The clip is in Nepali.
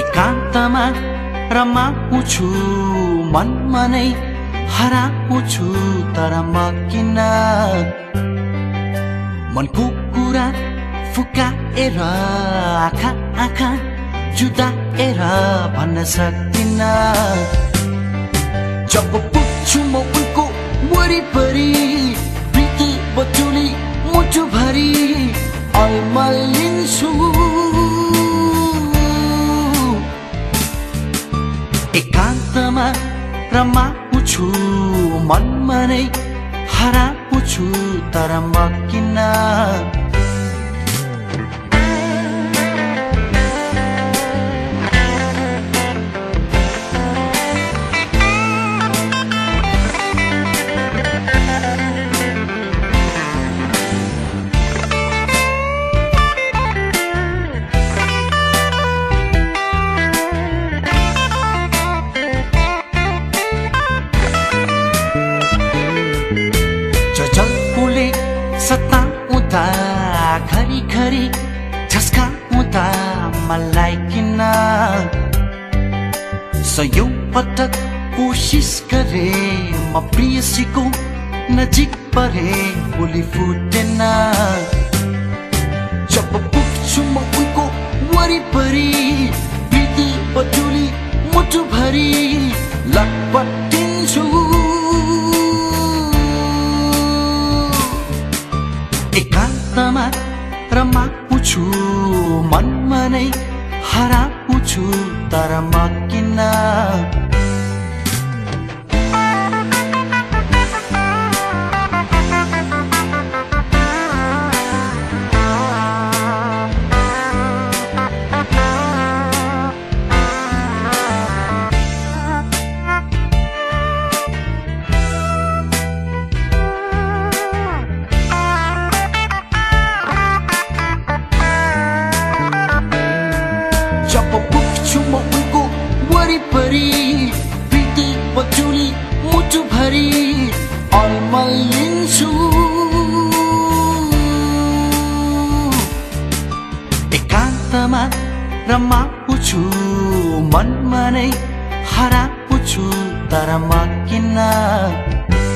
एकान्तमा रमाउँछु मनमा नै हराउँछु तर म किन मनको कुरा फुकाएर आँखा आँखा जुदाएर भन्न सक्दिन जब पुग्छु म उनको वरिपरि प्रीति बटुली मुटुभरि अल्मलिन्छु एकान्तमा रमाउँछु मनमा नै हराउँछु तर म किन सताउँदा घरी घरी झस्काउँदा मलाई किन सयौं पटक कोसिस गरे म प्रियसीको नजिक परे बोली फुटेन जब पुग्छु म उनको वरिपरि प्रीति बटुली मुटुभरि लटपटिन्छु एकान्तमा रमाउँछु मनमा नै हराउँछु तर म किन जब पुग्छु म उनको वरिपरि प्रीति बटुली मुटुभरि अल्मलिन्छु एकान्तमा रमाउँछु मनमा नै हराउँछु तर म किन